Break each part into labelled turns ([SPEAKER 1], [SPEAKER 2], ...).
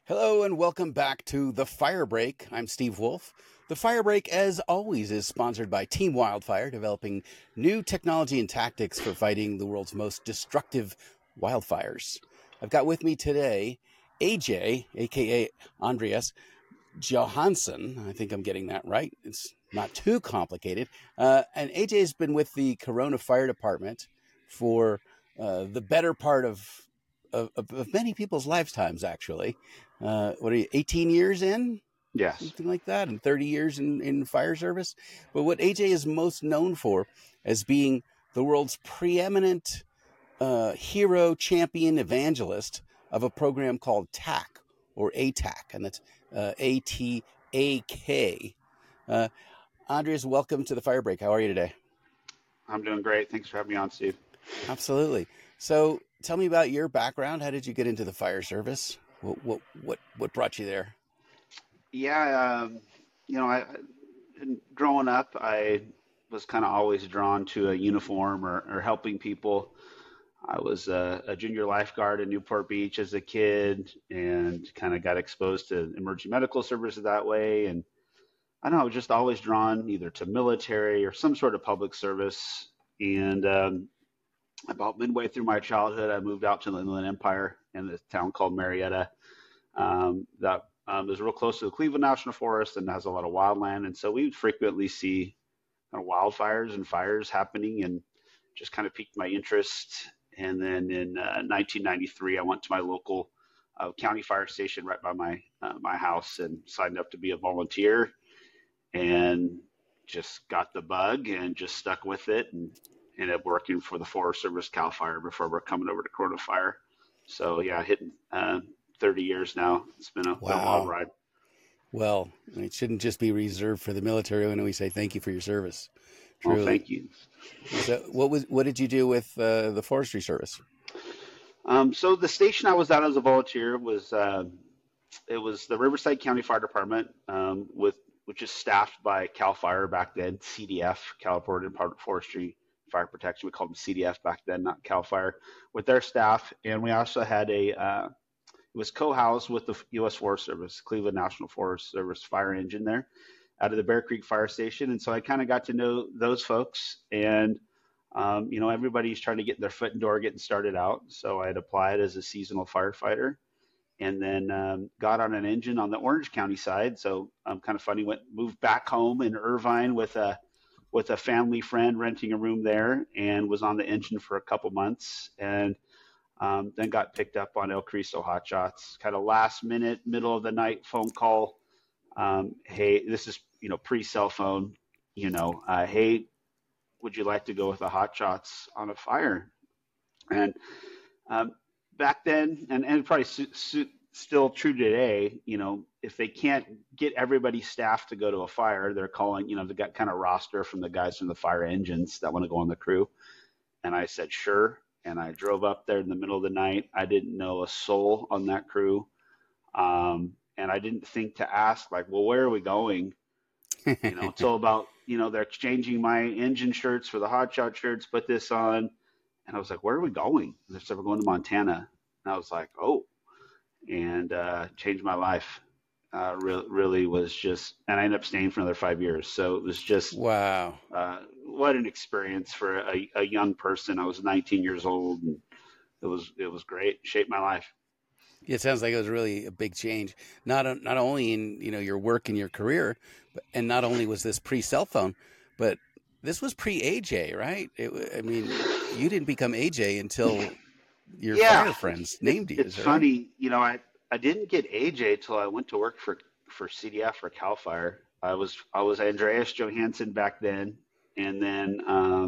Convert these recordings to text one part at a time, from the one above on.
[SPEAKER 1] Hello and welcome back to The Fire Break. I'm Steve Wolf. The Fire Break, as always, is sponsored by Team Wildfire, developing new technology and tactics for fighting the world's most destructive wildfires. I've got with me today AJ, aka Andreas Johansson. I think I'm getting that right. It's not too complicated. And AJ has been with the Corona Fire Department for the better part of many people's lifetimes, actually. What are you, 18 years in?
[SPEAKER 2] Yes.
[SPEAKER 1] Something like that, and 30 years in fire service. But what AJ is most known for as being the world's preeminent hero, champion, evangelist of a program called TAC, or ATAC, and that's ATAK. Andres, welcome to the Fire Break. How are you today?
[SPEAKER 2] I'm doing great. Thanks for having me on, Steve.
[SPEAKER 1] Absolutely. So tell me about your background. How did you get into the fire service? What brought you there?
[SPEAKER 2] Yeah, growing up, I was kind of always drawn to a uniform or helping people. I was a junior lifeguard in Newport Beach as a kid and kind of got exposed to emergency medical services that way. And I don't know, I was just always drawn either to military or some sort of public service. And about midway through my childhood, I moved out to the Inland Empire in a town called Marietta. That is real close to the Cleveland National Forest and has a lot of wildland. And so we would frequently see kind of wildfires and fires happening and just kind of piqued my interest. And then in 1993, I went to my local county fire station right by my house and signed up to be a volunteer and just got the bug and just stuck with it and ended up working for the Forest Service Cal Fire before we're coming over to Corona Fire. So yeah, hitting 30 years now. It's been a wild ride.
[SPEAKER 1] Well, it shouldn't just be reserved for the military when we say thank you for your service.
[SPEAKER 2] Truly. Well, thank you.
[SPEAKER 1] So what did you do with the Forestry Service?
[SPEAKER 2] So the station I was at as a volunteer was it was the Riverside County Fire Department which is staffed by CAL FIRE back then, CDF, California Department of Forestry Fire Protection. We called them CDF back then, not CAL FIRE, with their staff. And we also had it was co-housed with the U.S. Forest Service, Cleveland National Forest Service fire engine there out of the Bear Creek Fire Station. And so I kind of got to know those folks. And, everybody's trying to get their foot in the door getting started out. So I had applied as a seasonal firefighter and then got on an engine on the Orange County side. So kind of funny, moved back home in Irvine with a family friend renting a room there and was on the engine for a couple months. And then got picked up on El Cristo Hot Shots, kind of last minute, middle of the night phone call. Hey, this is, pre-cell phone, hey, would you like to go with the Hot Shots on a fire? And back then, and probably still true today, if they can't get everybody staffed to go to a fire, they're calling, they got kind of roster from the guys from the fire engines that want to go on the crew. And I said, sure. And I drove up there in the middle of the night. I didn't know a soul on that crew. And I didn't think to ask, like, well, where are we going? Until about, they're exchanging my engine shirts for the Hot Shot shirts, put this on. And I was like, where are we going? They said, we're going to Montana. And I was like, oh, and changed my life. Really was just, and I ended up staying for another 5 years. So it was just,
[SPEAKER 1] wow.
[SPEAKER 2] What an experience for a young person. I was 19 years old and it was great. Shaped my life.
[SPEAKER 1] It sounds like it was really a big change, not only in your work and your career, and not only was this pre-cell phone, but this was pre-AJ, right? You didn't become AJ until your fire friends named you.
[SPEAKER 2] It's funny, I didn't get AJ till I went to work for CDF or CAL FIRE. I was Andreas Johansson back then, and then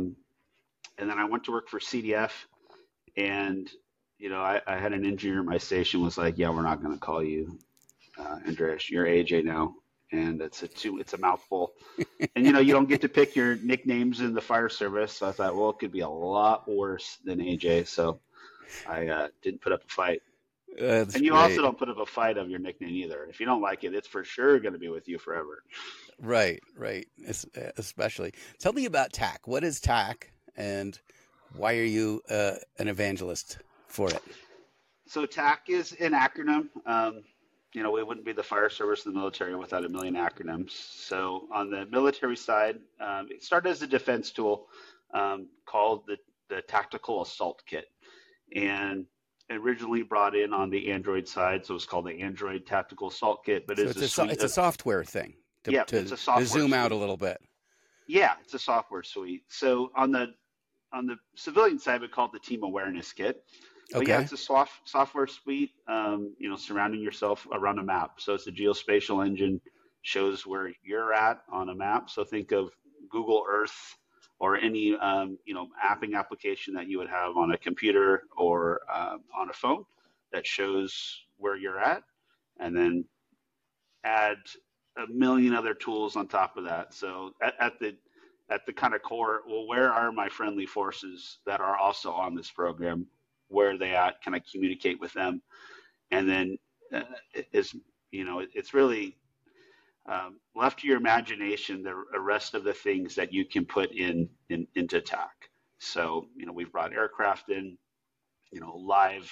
[SPEAKER 2] I went to work for CDF, and I had an engineer at my station was like, yeah, we're not going to call you Andreas, you're AJ now. And it's a mouthful. And, you don't get to pick your nicknames in the fire service. So I thought, well, it could be a lot worse than AJ. So I didn't put up a fight.
[SPEAKER 1] That's
[SPEAKER 2] and you
[SPEAKER 1] great.
[SPEAKER 2] Also don't put up a fight of your nickname either. If you don't like it, it's for sure going to be with you forever.
[SPEAKER 1] Right. Especially. Tell me about TAC. What is TAC and why are you an evangelist for it?
[SPEAKER 2] So TAC is an acronym. we wouldn't be the fire service and the military without a million acronyms. So on the military side, it started as a defense tool called the Tactical Assault Kit, and originally brought in on the Android side, so it's called the Android Tactical Assault Kit. But
[SPEAKER 1] So
[SPEAKER 2] it's a suite
[SPEAKER 1] it's a
[SPEAKER 2] of
[SPEAKER 1] software thing
[SPEAKER 2] yeah, it's a
[SPEAKER 1] to
[SPEAKER 2] software
[SPEAKER 1] zoom out a
[SPEAKER 2] suite.
[SPEAKER 1] little bit.
[SPEAKER 2] Yeah, it's a software suite. So on the civilian side, we call it the Team Awareness Kit. But yeah,
[SPEAKER 1] Okay.
[SPEAKER 2] it's a software suite, surrounding yourself around a map. So it's a geospatial engine, shows where you're at on a map. So think of Google Earth or any, mapping application that you would have on a computer or on a phone that shows where you're at, and then add a million other tools on top of that. So at the kind of core, well, where are my friendly forces that are also on this program? Where are they at? Can I communicate with them? And then is it's really left to your imagination the rest of the things that you can put into TAC. So we've brought aircraft in, live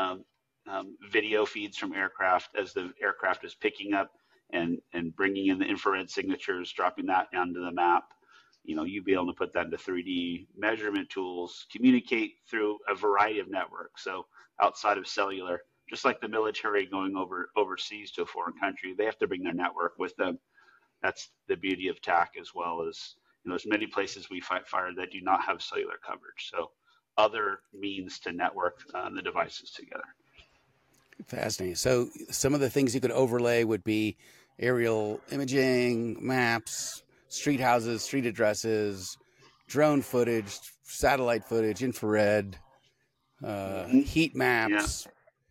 [SPEAKER 2] video feeds from aircraft as the aircraft is picking up and bringing in the infrared signatures, dropping that onto the map. You'd be able to put that into 3D measurement tools, communicate through a variety of networks. So outside of cellular, just like the military going overseas to a foreign country, they have to bring their network with them. That's the beauty of TAC, as well as there's many places we fight fire that do not have cellular coverage. So other means to network the devices together.
[SPEAKER 1] Fascinating. So some of the things you could overlay would be aerial imaging, maps, street houses, street addresses, drone footage, satellite footage, infrared,
[SPEAKER 2] Mm-hmm.
[SPEAKER 1] heat
[SPEAKER 2] Yeah,
[SPEAKER 1] maps,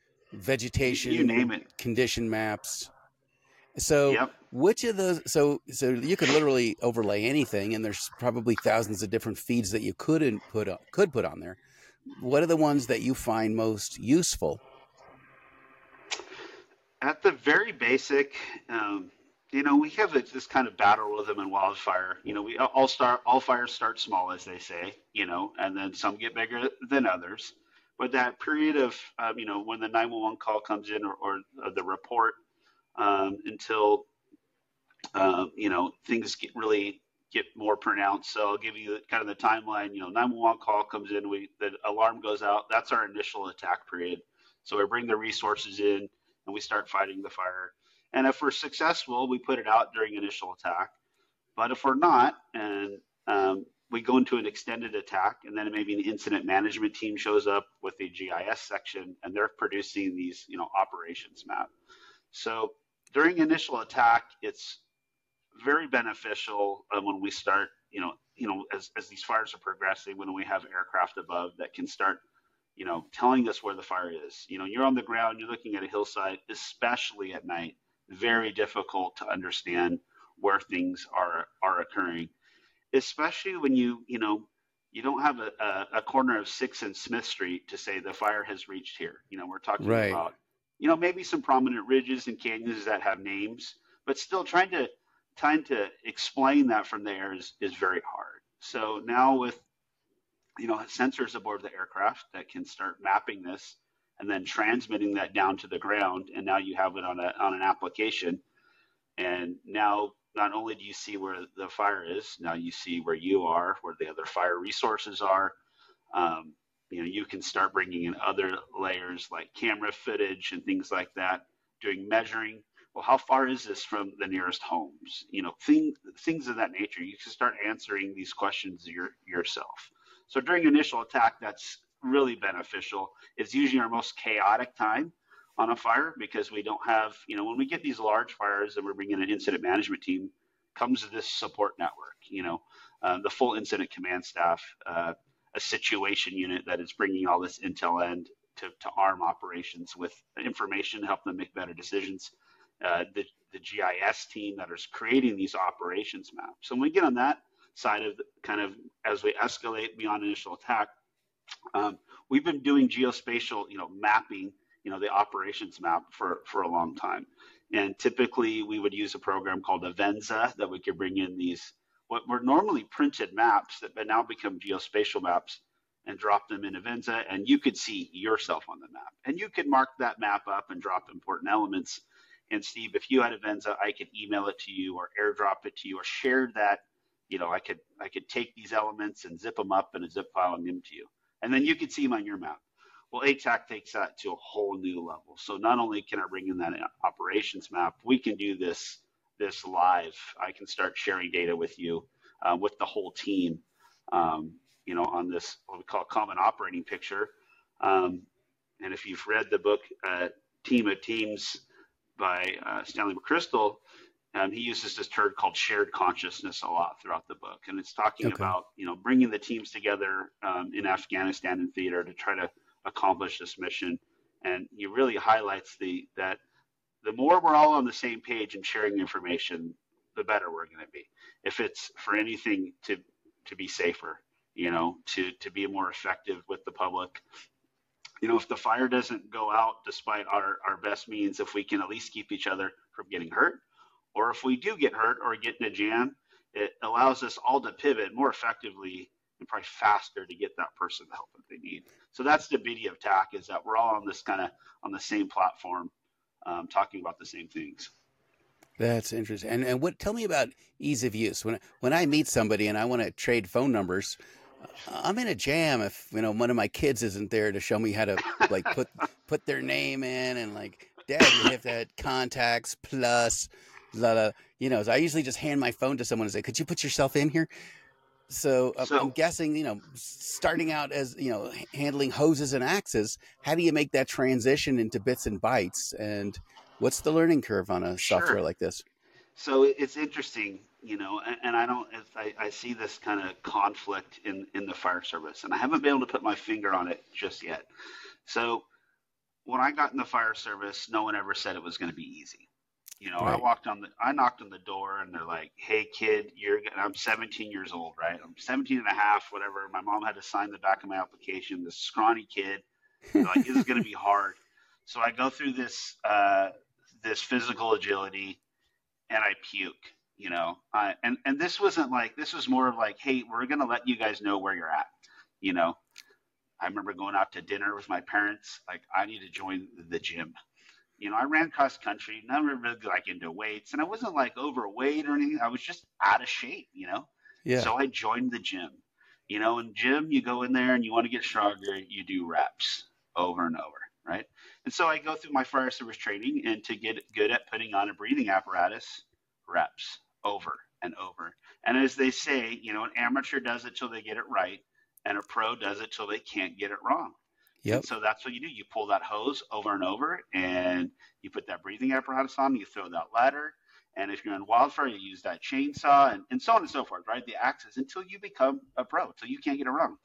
[SPEAKER 2] you name
[SPEAKER 1] vegetation
[SPEAKER 2] it.
[SPEAKER 1] condition maps. So
[SPEAKER 2] Yep.
[SPEAKER 1] which of those? So you could literally overlay anything, and there's probably thousands of different feeds that you could put on there. What are the ones that you find most useful?
[SPEAKER 2] At the very basic, we have this kind of battle rhythm in wildfire. We all fires start small, as they say, and then some get bigger than others. But that period of, when the 911 call comes in, or the report, until things get more pronounced. So I'll give you kind of the timeline. 911 call comes in, the alarm goes out. That's our initial attack period. So we bring the resources in and we start fighting the fire. And if we're successful, we put it out during initial attack. But if we're not, and we go into an extended attack, and then maybe an incident management team shows up with the GIS section, and they're producing these, operations map. So during initial attack, it's very beneficial when we start, as these fires are progressing, when we have aircraft above that can start, telling us where the fire is. You're on the ground, you're looking at a hillside, especially at night, very difficult to understand where things are occurring, especially when you don't have a corner of 6th and Smith Street to say the fire has reached here. We're talking
[SPEAKER 1] Right.
[SPEAKER 2] about, maybe some prominent ridges and canyons that have names, but still trying to explain that from the air is very hard. So now with sensors aboard the aircraft that can start mapping this and then transmitting that down to the ground, and now you have it on an application, and now not only do you see where the fire is, now you see where you are, where the other fire resources are. You can start bringing in other layers like camera footage and things like that, doing measuring. Well, how far is this from the nearest homes? Things of that nature. You can start answering these questions yourself. So during initial attack, that's really beneficial. It's usually our most chaotic time on a fire, because we don't have, when we get these large fires and we're bringing an incident management team, comes to this support network, the full incident command staff, a situation unit that is bringing all this intel in to arm operations with information to help them make better decisions. The GIS team that is creating these operations maps. So when we get on that side of kind of as we escalate beyond initial attack, we've been doing geospatial, mapping, the operations map for a long time. And typically we would use a program called Avenza that we could bring in these, what were normally printed maps that now become geospatial maps, and drop them in Avenza, and you could see yourself on the map. And you could mark that map up and drop important elements. And Steve, if you had Avenza, I could email it to you or airdrop it to you or share that. I could take these elements and zip them up in a zip file and give them to you, and then you could see them on your map. Well, ATAC takes that to a whole new level. So not only can I bring in that operations map, we can do this live. I can start sharing data with you, with the whole team, on this what we call common operating picture. And if you've read the book Team of Teams by Stanley McChrystal, he uses this term called shared consciousness a lot throughout the book, and it's talking about bringing the teams together in Afghanistan and theater to try to accomplish this mission. And he really highlights that the more we're all on the same page and sharing information, the better we're going to be. If it's for anything to be safer, to be more effective with the public. If the fire doesn't go out despite our best means, if we can at least keep each other from getting hurt, or if we do get hurt or get in a jam, it allows us all to pivot more effectively and probably faster to get that person the help that they need. So that's the beauty of TAC, is that we're all on this on the same platform, talking about the same things.
[SPEAKER 1] That's interesting. And tell me about ease of use. When I meet somebody and I want to trade phone numbers, I'm in a jam if one of my kids isn't there to show me how to like put their name in, and like, Dad, you have to have contacts plus so I usually just hand my phone to someone and say, could you put yourself in here? So I'm guessing, starting out as, handling hoses and axes, how do you make that transition into bits and bytes? And what's the learning curve on a software like this?
[SPEAKER 2] So it's interesting, and I see this kind of conflict in the fire service, and I haven't been able to put my finger on it just yet. So when I got in the fire service, no one ever said it was going to be easy. Right. I knocked on the door, and they're like, hey kid, I'm 17 years old, right? I'm 17 and a half, whatever. My mom had to sign the back of my application, this scrawny kid. They're like, this is going to be hard. So I go through this physical agility, and I puke, and this wasn't like, this was more of like, hey, we're going to let you guys know where you're at. I remember going out to dinner with my parents, like, I need to join the gym. I ran cross country, never really like into weights, and I wasn't like overweight or anything. I was just out of shape,
[SPEAKER 1] Yeah.
[SPEAKER 2] So I joined the gym. In gym, you go in there and you want to get stronger, you do reps over and over, right? And so I go through my fire service training, and to get good at putting on a breathing apparatus, reps over and over. And as they say, an amateur does it till they get it right, and a pro does it till they can't get it wrong.
[SPEAKER 1] Yep.
[SPEAKER 2] And so that's what you do. You pull that hose over and over, and you put that breathing apparatus on, you throw that ladder, and if you're in wildfire, you use that chainsaw, and so on and so forth, right? The axes, until you become a pro, till you can't get it wrong.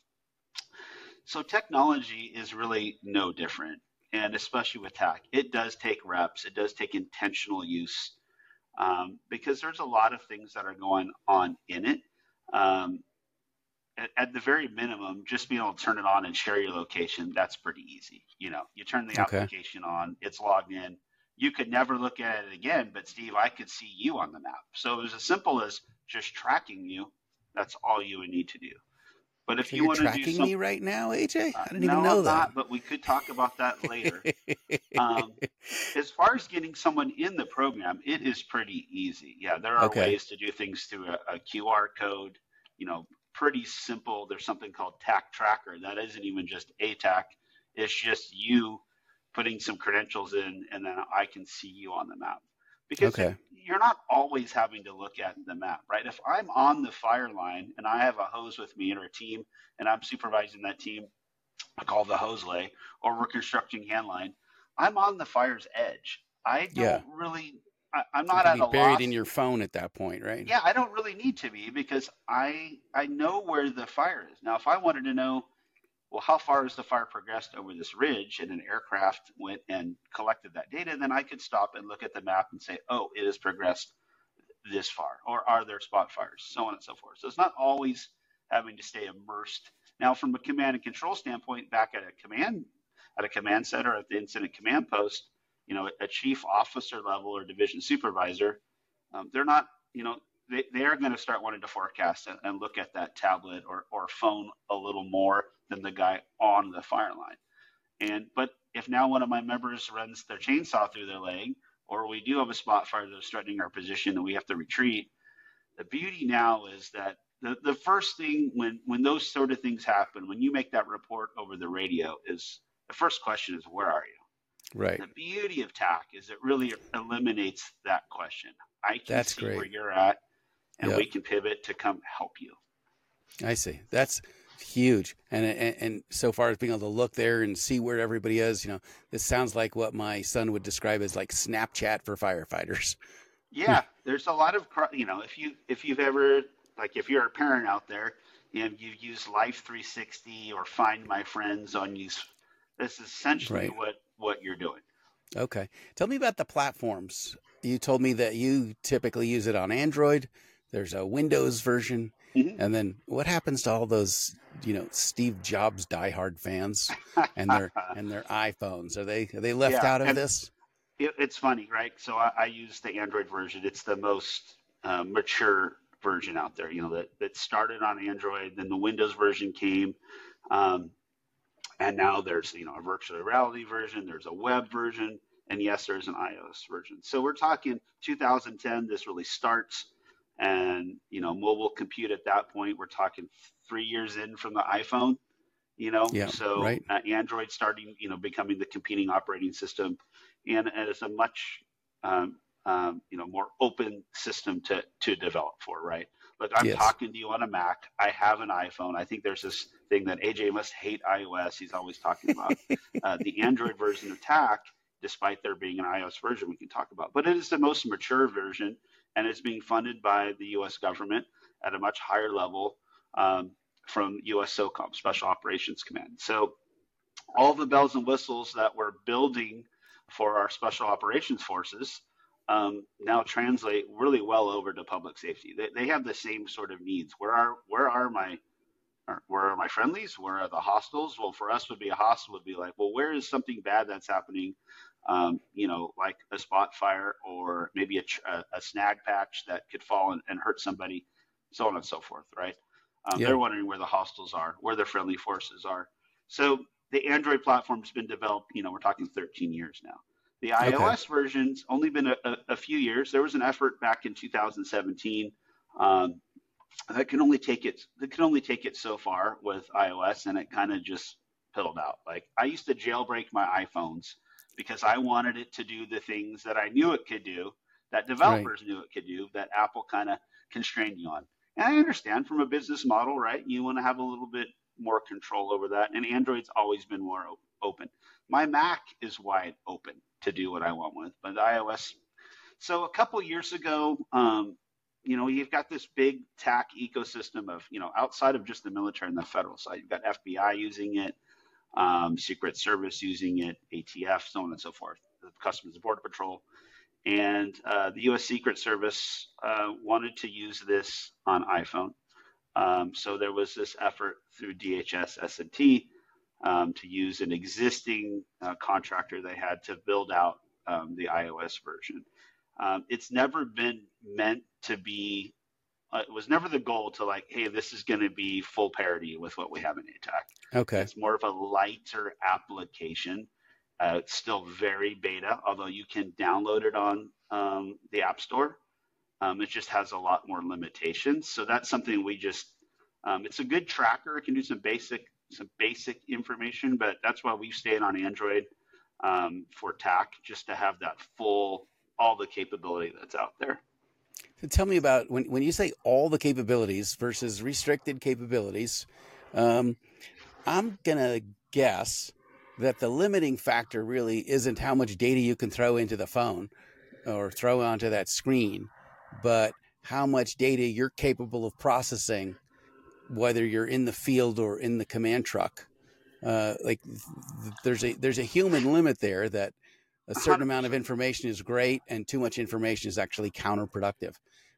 [SPEAKER 2] So technology is really no different, and especially with TAC, it does take reps. It does take intentional use, because there's a lot of things that are going on in it. At the very minimum, just being able to turn it on and share your location, that's pretty easy. You turn the application on, it's logged in. You could never look at it again, but Steve, I could see you on the map. So it was as simple as just tracking you. That's all you would need to do. But if you want to do something,
[SPEAKER 1] tracking me right now, AJ? I didn't even know
[SPEAKER 2] I'm
[SPEAKER 1] that.
[SPEAKER 2] Not, but we could talk about that later. As far as getting someone in the program, it is pretty easy. Yeah, there are ways to do things through a QR code, pretty simple. There's something called TAC Tracker. That isn't even just ATAC. It's just you putting some credentials in, and then I can see you on the map. Because you're not always having to look at the map, right? If I'm on the fire line and I have a hose with me or a team, and I'm supervising that team, I call the hose lay, or we're constructing hand line, I'm on the fire's edge. I don't really... I'm not at a loss.
[SPEAKER 1] Buried in your phone at that point, right?
[SPEAKER 2] Yeah, I don't really need to be, because I know where the fire is. Now, if I wanted to know, well, how far has the fire progressed over this ridge, and an aircraft went and collected that data, then I could stop and look at the map and say, oh, it has progressed this far, or are there spot fires, so on and so forth. So it's not always having to stay immersed. Now, from a command and control standpoint, back at a command center, at the incident command post, a chief officer level or division supervisor, they're not, they are going to start wanting to forecast and look at that tablet or phone a little more than the guy on the fire line. But if now one of my members runs their chainsaw through their leg, or we do have a spot fire that's threatening our position and we have to retreat. The beauty now is that the first thing when those sort of things happen, when you make that report over the radio, is the first question is, where are you?
[SPEAKER 1] Right.
[SPEAKER 2] The beauty of TAC is it really eliminates that question. I can
[SPEAKER 1] That's
[SPEAKER 2] see
[SPEAKER 1] great.
[SPEAKER 2] where you're at, and
[SPEAKER 1] Yep.
[SPEAKER 2] we can pivot to come help you.
[SPEAKER 1] I see. That's huge. And so far as being able to look there and see where everybody is, this sounds like what my son would describe as like Snapchat for firefighters.
[SPEAKER 2] Yeah, there's a lot of, if you've ever, like if you're a parent out there and you've used Life 360 or Find My Friends on these, this is essentially
[SPEAKER 1] Right.
[SPEAKER 2] what you're doing.
[SPEAKER 1] Okay. Tell me about the platforms. You told me that you typically use it on Android. There's a Windows version.
[SPEAKER 2] Mm-hmm.
[SPEAKER 1] And then what happens to all those, Steve Jobs diehard fans and their iPhones? Are they left out of this?
[SPEAKER 2] It's funny, right? So I use the Android version. It's the most mature version out there, that started on Android. Then the Windows version came. And now there's, a virtual reality version, there's a web version, and yes, there's an iOS version. So we're talking 2010, this really starts, and, mobile compute at that point, we're talking 3 years in from the iPhone,
[SPEAKER 1] Yeah,
[SPEAKER 2] so
[SPEAKER 1] right.
[SPEAKER 2] Android starting, becoming the competing operating system, and it's a much, more open system to develop for, right? Look, I'm
[SPEAKER 1] Yes.
[SPEAKER 2] talking to you on a Mac. I have an iPhone. I think there's this thing that AJ must hate iOS. He's always talking about the Android version of TAC, despite there being an iOS version we can talk about. But it is the most mature version, and it's being funded by the U.S. government at a much higher level from U.S. SOCOM, Special Operations Command. So all the bells and whistles that we're building for our Special Operations Forces now translate really well over to public safety. They have the same sort of needs. Where are my friendlies? Where are the hostiles? Well, for us, would be a hostile would be like, well, where is something bad that's happening? Like a spot fire or maybe a snag patch that could fall and hurt somebody, so on and so forth, right?
[SPEAKER 1] Yeah.
[SPEAKER 2] They're wondering where the hostiles are, where their friendly forces are. So the Android platform's been developed, we're talking 13 years now. The iOS version's only been a few years. There was an effort back in 2017 that can only take it so far with iOS, and it kind of just piddled out. Like I used to jailbreak my iPhones because I wanted it to do the things that I knew it could do, that developers knew it could do, that Apple kind of constrained you on. And I understand from a business model, right? You want to have a little bit more control over that, and Android's always been more open. My Mac is wide open to do what I want with, but the iOS. So a couple years ago, you've got this big TAC ecosystem of, outside of just the military and the federal side, you've got FBI using it, Secret Service using it, ATF, so on and so forth, the Customs and Border Patrol. And the U.S. Secret Service wanted to use this on iPhone. So there was this effort through DHS S&T to use an existing contractor they had to build out the iOS version. It's never been meant to be, it was never the goal to like, hey, this is going to be full parity with what we have in ATAC.
[SPEAKER 1] Okay.
[SPEAKER 2] It's more of a lighter application. It's still very beta, although you can download it on the App Store. It just has a lot more limitations. So that's something we just, it's a good tracker. It can do some basic information, but that's why we've stayed on Android for TAC, just to have that all the capability that's out there.
[SPEAKER 1] So tell me about when you say all the capabilities versus restricted capabilities. I'm going to guess that the limiting factor really isn't how much data you can throw into the phone or throw onto that screen, but how much data you're capable of processing, whether you're in the field or in the command truck. There's a human limit there that a certain
[SPEAKER 2] 100%.
[SPEAKER 1] amount of information is great and too much information is actually counterproductive.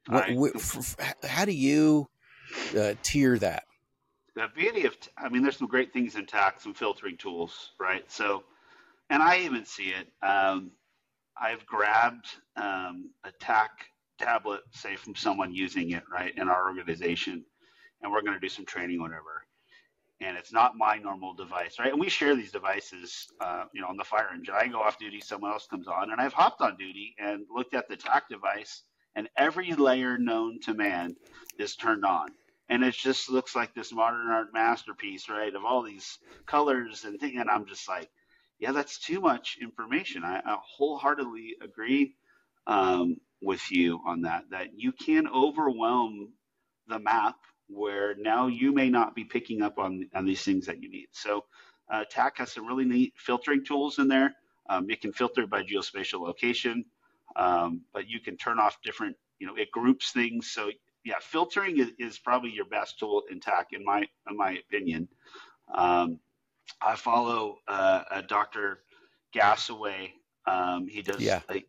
[SPEAKER 1] How do you tier that?
[SPEAKER 2] The beauty of, there's some great things in TAC, some filtering tools, right? So, and I even see it. I've grabbed a TAC tablet, say from someone using it, right, in our organization, and we're going to do some training, whatever. and it's not my normal device, right? And we share these devices, on the fire engine. I go off duty, someone else comes on, and I've hopped on duty and looked at the TAC device, and every layer known to man is turned on. And it just looks like this modern art masterpiece, right, of all these colors and things. And I'm just like, yeah, that's too much information. I wholeheartedly agree with you on that you can overwhelm the map where now you may not be picking up on these things that you need. So TAC has some really neat filtering tools in there. It can filter by geospatial location, but you can turn off different, it groups things. So yeah, filtering is probably your best tool in TAC, in my opinion. I follow a Dr. Gassaway. He does like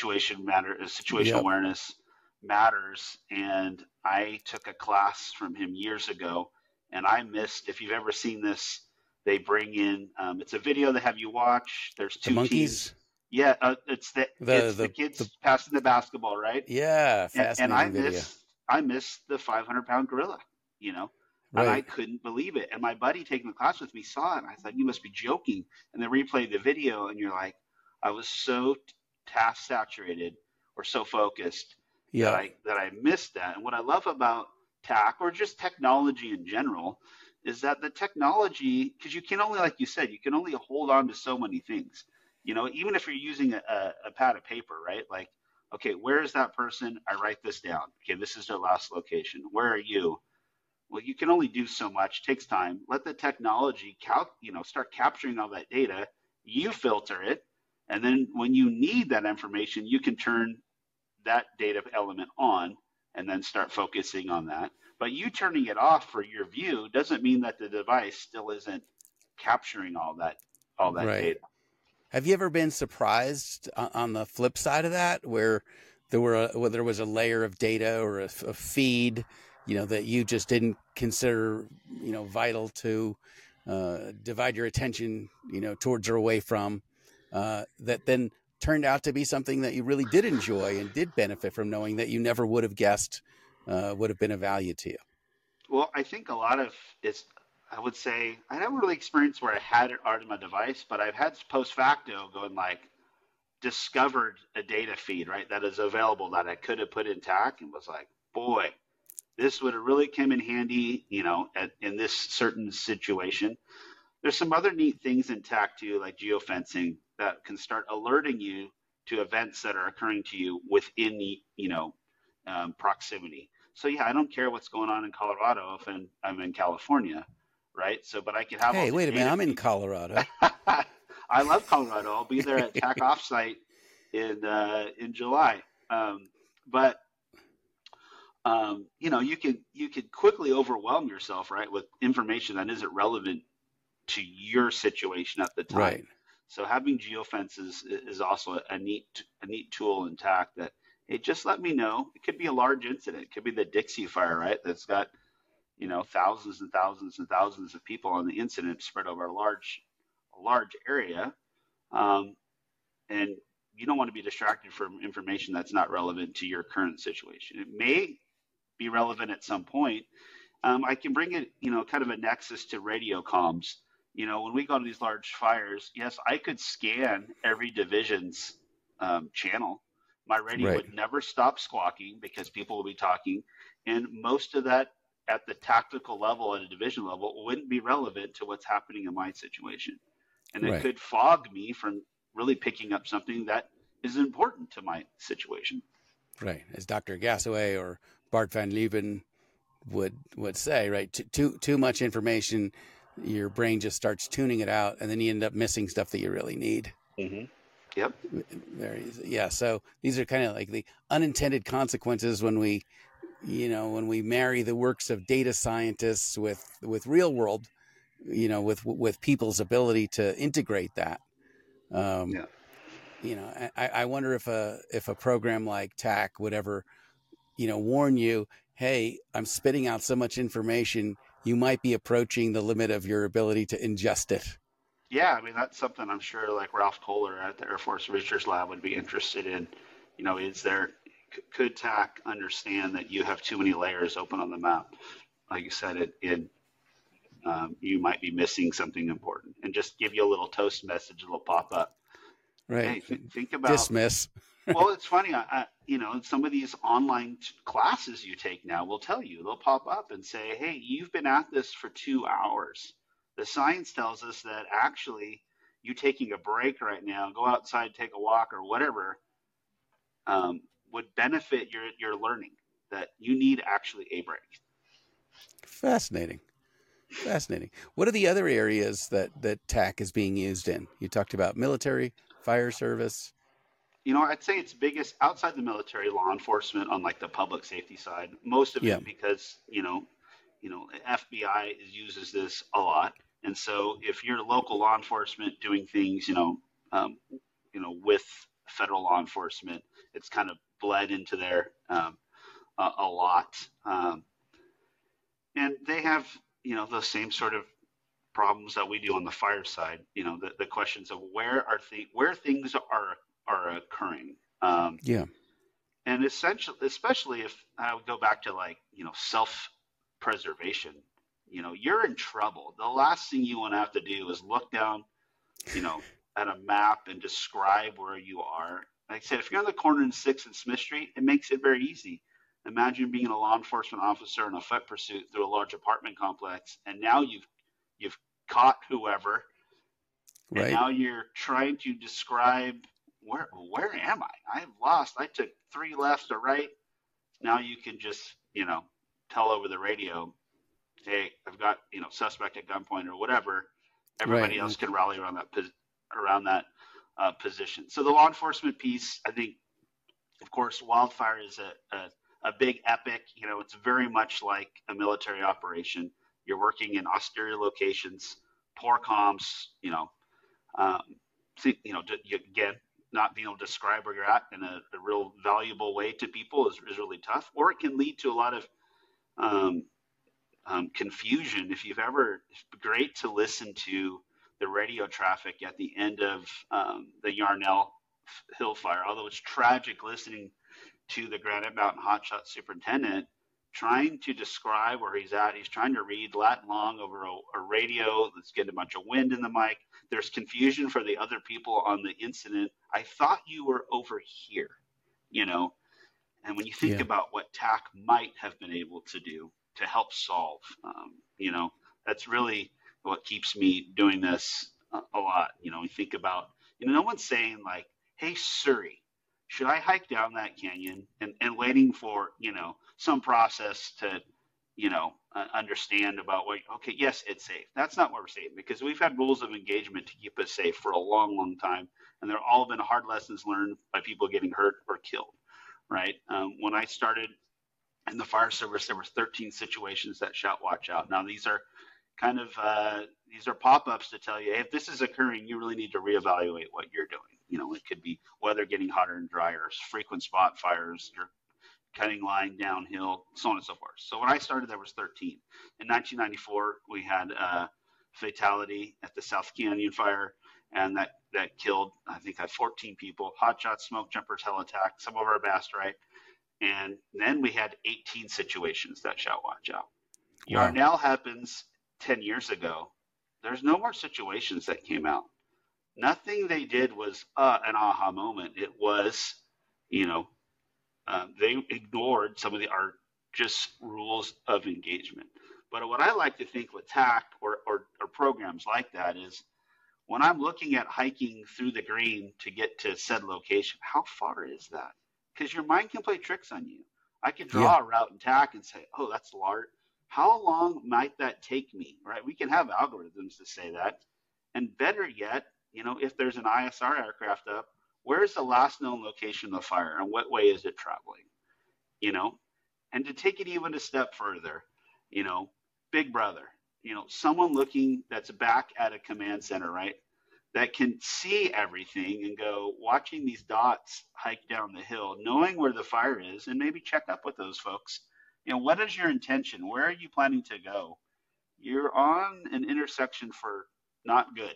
[SPEAKER 2] situational awareness matters, and I took a class from him years ago, and I missed. If you've ever seen this, they bring in. It's a video they have you watch. There's two
[SPEAKER 1] monkeys.
[SPEAKER 2] Teams. Yeah, it's the kids passing the basketball, right?
[SPEAKER 1] Yeah, fascinating video.
[SPEAKER 2] I missed the 500-pound gorilla, and I couldn't believe it. And my buddy taking the class with me saw it, and I thought, you must be joking. And they replayed the video, and you're like, I was so task saturated or so focused that I missed that. And what I love about TAC, or just technology in general, is that the technology, because you can only, like you said, you can only hold on to so many things. Even if you're using a pad of paper, right? Like, okay, where is that person? I write this down. Okay, this is their last location. Where are you? Well, you can only do so much. It takes time. Let the technology start capturing all that data. You filter it, and then when you need that information, you can turn that data element on and then start focusing on that. But you turning it off for your view doesn't mean that the device still isn't capturing all that data.
[SPEAKER 1] Have you ever been surprised on the flip side of that, where there was a layer of data or a feed, that you just didn't consider, vital to divide your attention, towards or away from, that then turned out to be something that you really did enjoy and did benefit from, knowing that you never would have guessed would have been of value to you?
[SPEAKER 2] Well, I think a lot of it's, I would say, I never really experienced where I had it already on my device, but I've had post facto going like, discovered a data feed, right, that is available that I could have put in TAC and was like, boy, this would have really come in handy, in this certain situation. There's some other neat things in TAC too, like geofencing, that can start alerting you to events that are occurring to you within the, proximity. So yeah, I don't care what's going on in Colorado if I'm in California, right? So, but I could have.
[SPEAKER 1] Hey, wait a minute, I'm in Colorado.
[SPEAKER 2] I love Colorado. I'll be there at TAC offsite in July. You could quickly overwhelm yourself, right, with information that isn't relevant to your situation at the time.
[SPEAKER 1] Right.
[SPEAKER 2] So having geofences is also a neat tool in TAC that it just let me know. It could be a large incident. It could be the Dixie Fire, right? That's got thousands and thousands and thousands of people on the incident spread over a large area, and you don't want to be distracted from information that's not relevant to your current situation. It may be relevant at some point. I can bring it, kind of a nexus to radio comms. When we go to these large fires, yes, I could scan every division's channel. My radio would never stop squawking because people will be talking, and most of that at the tactical level, at a division level, wouldn't be relevant to what's happening in my situation. And it could fog me from really picking up something that is important to my situation.
[SPEAKER 1] Right. As Dr. Gassaway or Bart van Leeuwen would say, right, too much information, your brain just starts tuning it out, and then you end up missing stuff that you really need.
[SPEAKER 2] Mm-hmm. Yep.
[SPEAKER 1] Very easy. Yeah. So these are kind of like the unintended consequences when we marry the works of data scientists with real world, with people's ability to integrate that. I wonder if a program like TAC would ever, warn you, hey, I'm spitting out so much information, you might be approaching the limit of your ability to ingest it.
[SPEAKER 2] Yeah, I mean, that's something I'm sure like Ralph Kohler at the Air Force Research Lab would be interested in. Could TAC understand that you have too many layers open on the map? Like you said, it you might be missing something important, and just give you a little toast message that'll pop up.
[SPEAKER 1] Right.
[SPEAKER 2] Hey, think about.
[SPEAKER 1] Dismiss.
[SPEAKER 2] Well, it's funny. Some of these online classes you take now will tell you. They'll pop up and say, "Hey, you've been at this for 2 hours. The science tells us that actually, you taking a break right now, go outside, take a walk, or whatever, would benefit your learning. That you need actually a break."
[SPEAKER 1] Fascinating. Fascinating. What are the other areas that TAC is being used in? You talked about military, fire service.
[SPEAKER 2] I'd say it's biggest outside the military, law enforcement on like the public safety side. Most of
[SPEAKER 1] Yeah.
[SPEAKER 2] it because FBI uses this a lot, and so if you're local law enforcement doing things, with federal law enforcement, it's kind of bled into there a lot, and they have those same sort of problems that we do on the fire side. The questions of where things are occurring.
[SPEAKER 1] Yeah.
[SPEAKER 2] And especially if I would go back to self-preservation, you're in trouble. The last thing you want to have to do is look down, at a map and describe where you are. Like I said, if you're on the corner in 6th and Smith Street, it makes it very easy. Imagine being a law enforcement officer in a foot pursuit through a large apartment complex, and now you've caught whoever, and
[SPEAKER 1] Right.
[SPEAKER 2] now you're trying to describe where am I? I've lost. I took 3 lefts or right. Now you can just tell over the radio, hey, I've got suspect at gunpoint or whatever. Everybody
[SPEAKER 1] Right.
[SPEAKER 2] else can rally around that position. So the law enforcement piece, I think, of course, wildfire is a big epic. It's very much like a military operation. You're working in austere locations, poor comms. Again, not being able to describe where you're at in a real valuable way to people is really tough, or it can lead to a lot of confusion. It's great to listen to the radio traffic at the end of the Yarnell Hill fire, although it's tragic listening to the Granite Mountain hotshot superintendent trying to describe where he's at. He's trying to read Latin long over a radio that's getting a bunch of wind in the mic. There's confusion for the other people on the incident. I thought you were over here, and when you think about what TAC might have been able to do to help solve, that's really what keeps me doing this a lot. We think about, no one's saying like, hey, Surrey, should I hike down that canyon, and waiting for, some process to, understand about okay, yes, it's safe. That's not what we're saying, because we've had rules of engagement to keep us safe for a long, long time. And they're all been hard lessons learned by people getting hurt or killed, right? When I started in the fire service, there were 13 situations that shout, watch out. Now, these are kind of, these are pop-ups to tell you, hey, if this is occurring, you really need to reevaluate what you're doing. It could be weather getting hotter and drier, frequent spot fires, you're cutting line downhill, so on and so forth. So when I started, there was 13. In 1994, we had a fatality at the South Canyon fire, and that killed, I think, 14 people. Hot shots, smoke jumpers, hell attack, some of our bastrite. And then we had 18 situations that shout watch out.
[SPEAKER 1] Wow.
[SPEAKER 2] Yarnell happens 10 years ago. There's no more situations that came out. Nothing they did was an aha moment. It was, they ignored some of our just rules of engagement. But what I like to think with TAC or programs like that is, when I'm looking at hiking through the green to get to said location, how far is that? Because your mind can play tricks on you. I could draw a route in TAC and say, oh, that's large. How long might that take me, right? We can have algorithms to say that. And better yet, if there's an ISR aircraft up, where's the last known location of the fire and what way is it traveling? And to take it even a step further, Big Brother, someone looking that's back at a command center, right, that can see everything and go watching these dots hike down the hill, knowing where the fire is, and maybe check up with those folks. What is your intention? Where are you planning to go? You're on an intersection for not good,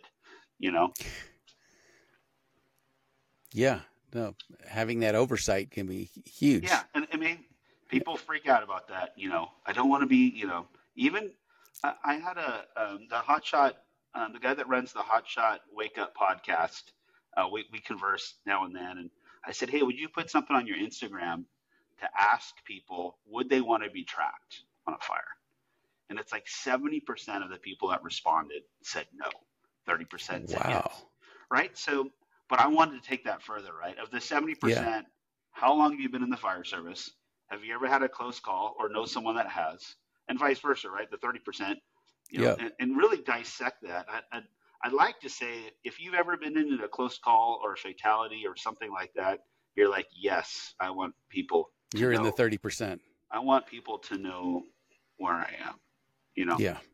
[SPEAKER 1] Yeah, no, having that oversight can be huge.
[SPEAKER 2] Yeah, and I mean, people freak out about that. I don't want to be, even I had the Hotshot, the guy that runs the Hotshot Wake Up podcast. We converse now and then, and I said, hey, would you put something on your Instagram to ask people would they want to be tracked on a fire? And it's like 70% of the people that responded said no, 30% said
[SPEAKER 1] Wow.
[SPEAKER 2] yes, right? So, but I wanted to take that further, right? Of the 70%,
[SPEAKER 1] Yeah.
[SPEAKER 2] how long have you been in the fire service? Have you ever had a close call or know someone that has? And vice versa, right? The 30%,
[SPEAKER 1] Yeah.
[SPEAKER 2] and really dissect that. I'd like to say if you've ever been in a close call or a fatality or something like that, you're like, yes, I want people to
[SPEAKER 1] You're in the
[SPEAKER 2] know.
[SPEAKER 1] 30%.
[SPEAKER 2] I want people to know where I am, you know?
[SPEAKER 1] Yeah.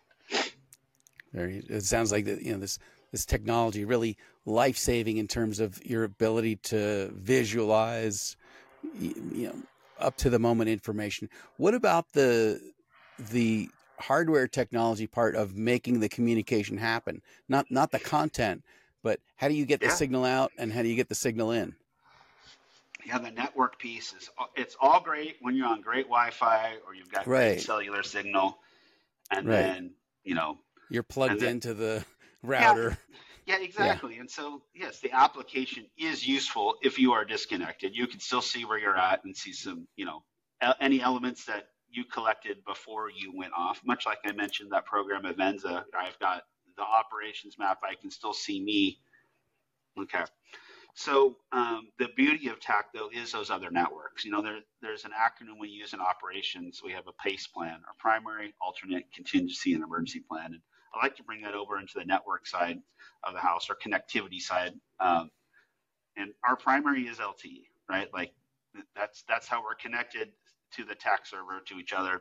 [SPEAKER 1] It sounds like that, this technology really life-saving in terms of your ability to visualize, up to the moment information. What about the hardware technology part of making the communication happen? Not the content, but how do you get the
[SPEAKER 2] Yeah.
[SPEAKER 1] signal out and how do you get the signal in?
[SPEAKER 2] Yeah, the network piece it's all great when you're on great Wi-Fi or you've got great
[SPEAKER 1] Right.
[SPEAKER 2] cellular signal, and
[SPEAKER 1] Right.
[SPEAKER 2] then
[SPEAKER 1] You're plugged
[SPEAKER 2] and then
[SPEAKER 1] into the
[SPEAKER 2] yeah,
[SPEAKER 1] router.
[SPEAKER 2] yeah,
[SPEAKER 1] Yeah.
[SPEAKER 2] exactly. And so yes, the application is useful if you are disconnected. You can still see where you're at and see some any elements that you collected before you went off. Much like I mentioned that program Avenza, I've got the operations map. I can still see me. Okay. So the beauty of TAC, though, is those other networks. There's an acronym we use in operations. We have a PACE plan, our primary, alternate, contingency, and emergency plan. And I like to bring that over into the network side of the house, or connectivity side. And our primary is LTE, right? Like that's how we're connected to the TAC server, to each other.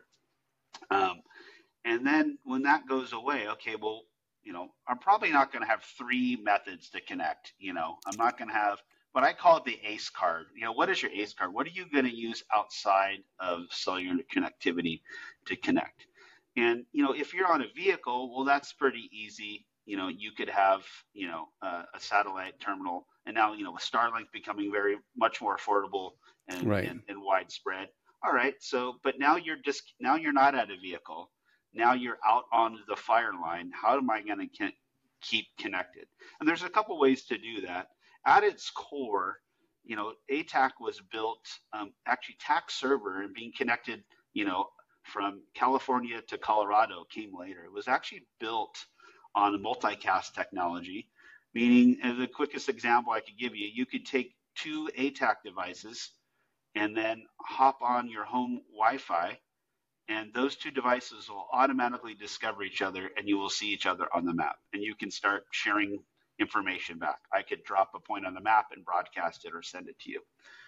[SPEAKER 2] And then when that goes away, okay, well, I'm probably not going to have three methods to connect. I'm not going to have, but I call it the ACE card. What is your ACE card? What are you going to use outside of cellular connectivity to connect? And, if you're on a vehicle, well, that's pretty easy. You could have, a satellite terminal. And now, with Starlink becoming very much more affordable and,
[SPEAKER 1] Right.
[SPEAKER 2] and widespread. All right. So, but now you're not at a vehicle. Now you're out on the fire line. How am I going to keep connected? And there's a couple ways to do that. At its core, ATAC was built, actually TAC server and being connected, from California to Colorado came later. It was actually built on a multicast technology, meaning the quickest example I could give you, you could take two ATAC devices and then hop on your home Wi-Fi, and those two devices will automatically discover each other, and you will see each other on the map, and you can start sharing information back. I could drop a point on the map and broadcast it or send it to you.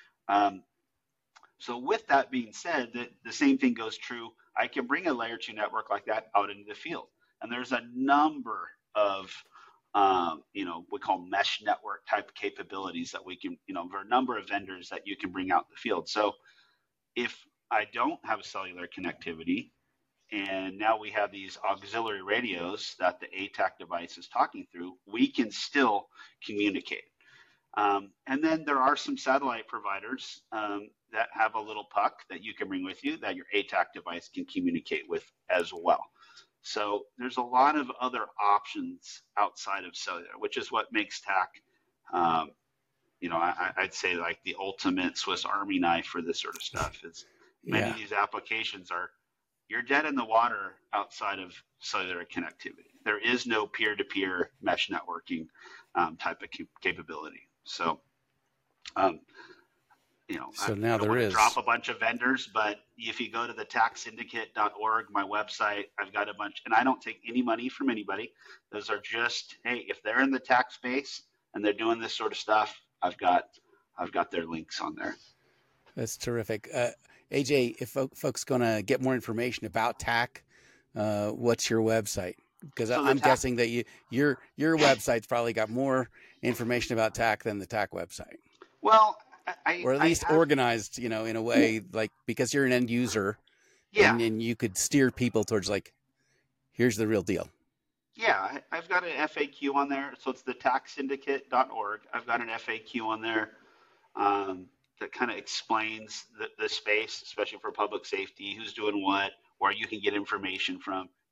[SPEAKER 2] So with that being said, the same thing goes true. I can bring a layer 2 network like that out into the field, and there's a number of we call mesh network type capabilities that we can, there are a number of vendors that you can bring out in the field. So if I don't have cellular connectivity, and now we have these auxiliary radios that the ATAC device is talking through, we can still communicate. And then there are some satellite providers that have a little puck that you can bring with you that your ATAC device can communicate with as well. So there's a lot of other options outside of cellular, which is what makes TAC, I'd say like the ultimate Swiss Army knife for this sort of stuff. It's many of these applications you're dead in the water outside of cellular connectivity. There is no peer-to-peer mesh networking type of capability. So,
[SPEAKER 1] So now there is.
[SPEAKER 2] Drop a bunch of vendors, but if you go to the tacsyndicate.org, my website, I've got a bunch, and I don't take any money from anybody. Those are just, hey, if they're in the TAC space and they're doing this sort of stuff, I've got their links on there.
[SPEAKER 1] That's terrific. AJ, if folks going to get more information about TAC, what's your website? Because I'm guessing that your website's probably got more information about TAC than the TAC website.
[SPEAKER 2] Well,
[SPEAKER 1] or at least organized, in a way, like, because you're an end user, and you could steer people towards like, here's the real deal.
[SPEAKER 2] Yeah, I've got an FAQ on there. So it's the tacsyndicate.org. I've got an FAQ on there that kind of explains the space, especially for public safety, who's doing what, where you can get information from.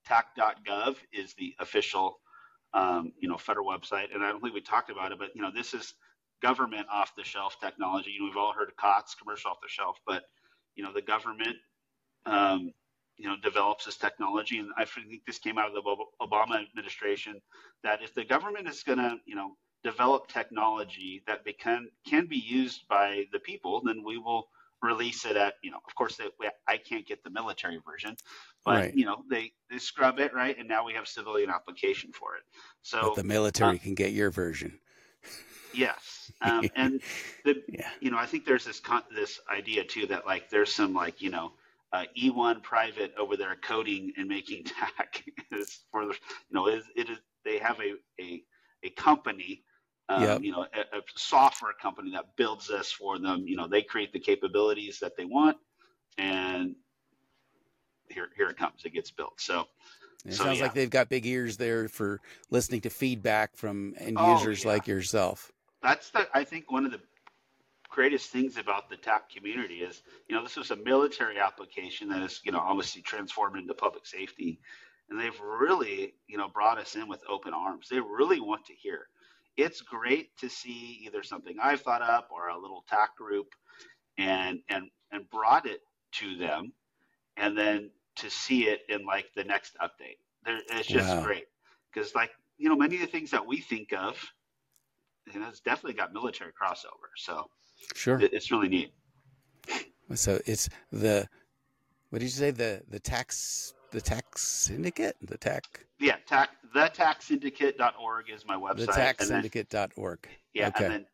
[SPEAKER 2] tac.gov is the official, federal website. And I don't think we talked about it, but this is government off-the-shelf technology. We've all heard of COTS, commercial off-the-shelf, but the government, develops this technology. And I think this came out of the Obama administration, that if the government is going to, develop technology that can be used by the people, then we will release it at, of course, I can't get the military version, but
[SPEAKER 1] Right.
[SPEAKER 2] They scrub it, right, and now we have civilian application for it. So
[SPEAKER 1] But the military can get your version.
[SPEAKER 2] Yes, and I think there's this idea too that like there's some E1 private over there coding and making TAC for they have a company. A software company that builds this for them. They create the capabilities that they want, and here it comes. It gets built. So
[SPEAKER 1] it sounds like they've got big ears there for listening to feedback from end users like yourself.
[SPEAKER 2] That's I think one of the greatest things about the TAC community is, this was a military application that is, obviously transformed into public safety, and they've really, brought us in with open arms. They really want to hear. It's great to see either something I've thought up or a little TAC group and brought it to them, and then to see it in like the next update. It's just great because many of the things that we think of, it's definitely got military crossover. So
[SPEAKER 1] sure,
[SPEAKER 2] it's really neat.
[SPEAKER 1] So it's what did you say? The tax syndicate? The TAC?
[SPEAKER 2] Yeah, TACsyndicate.org is my website.
[SPEAKER 1] TheTACsyndicate.org.
[SPEAKER 2] Yeah,
[SPEAKER 1] okay.
[SPEAKER 2] And then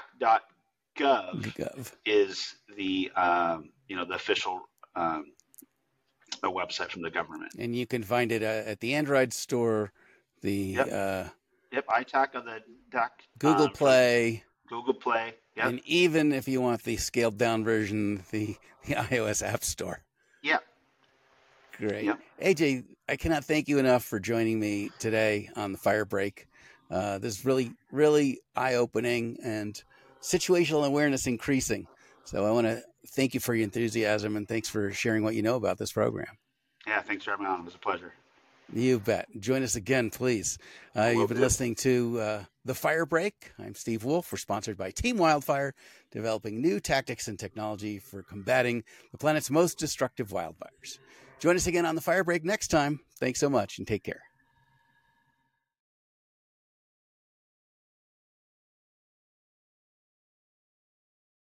[SPEAKER 2] tac.gov is the the official website from the government.
[SPEAKER 1] And you can find it at the Android store,
[SPEAKER 2] iTAC on the TAC.
[SPEAKER 1] Google Play.
[SPEAKER 2] Google Play. Yep.
[SPEAKER 1] And even if you want the scaled down version, the iOS App Store.
[SPEAKER 2] Yeah.
[SPEAKER 1] Great.
[SPEAKER 2] Yep.
[SPEAKER 1] AJ, I cannot thank you enough for joining me today on the Fire Break. This is really, really eye-opening and situational awareness increasing. So I want to thank you for your enthusiasm, and thanks for sharing what you know about this program.
[SPEAKER 2] Yeah, thanks for having me on. It was a pleasure.
[SPEAKER 1] You bet. Join us again, please. You've been listening to The Fire Break. I'm Steve Wolf. We're sponsored by Team Wildfire, developing new tactics and technology for combating the planet's most destructive wildfires. Join us again on The Fire Break next time. Thanks so much, and take care.